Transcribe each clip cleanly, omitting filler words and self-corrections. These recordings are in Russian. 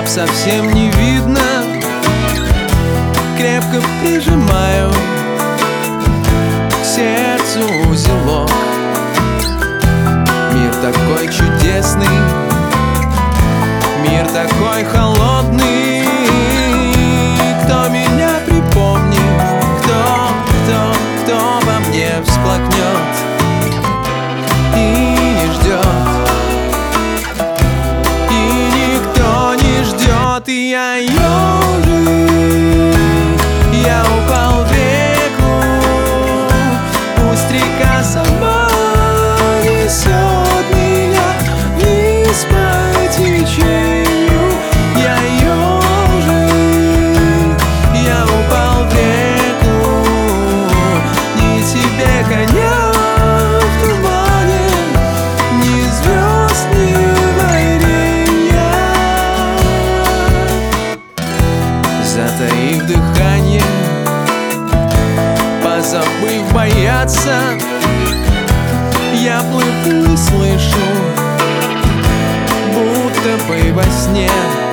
совсем не видно. Крепко прижимаю к сердцу узелок. Мир такой чудесный, мир такой холодный. Кто меня припомнит, кто во мне всплакнет и не ждет, и никто не ждет. И я ежик, я упал в реку, пусть река сама несет меня вниз по течению. Я ежик, я упал в реку, ни тебе коня в тумане, ни звезд, ни варенья. Затаив дыхание, позабыв бояться, я плыву и слышу, будто бы во сне,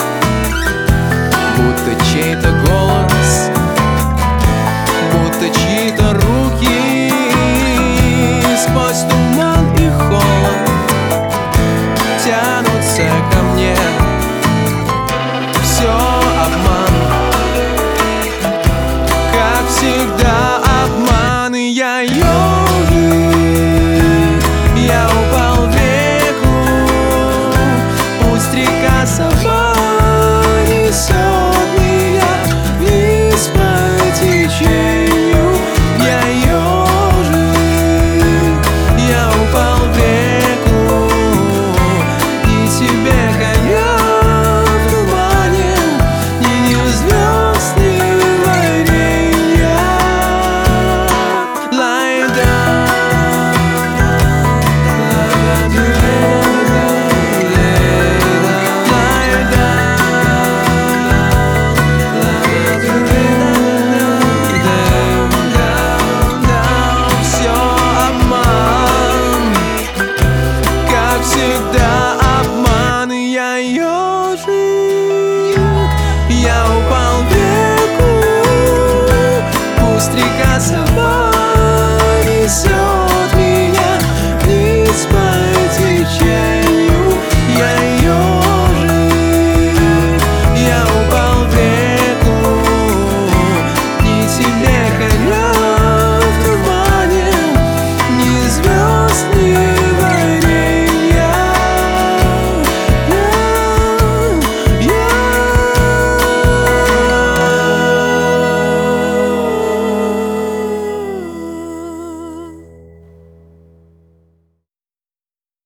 будто чей-то голос, будто чьи-то руки сквозь туман и холод тянутся ко мне. Все обман, как всегда.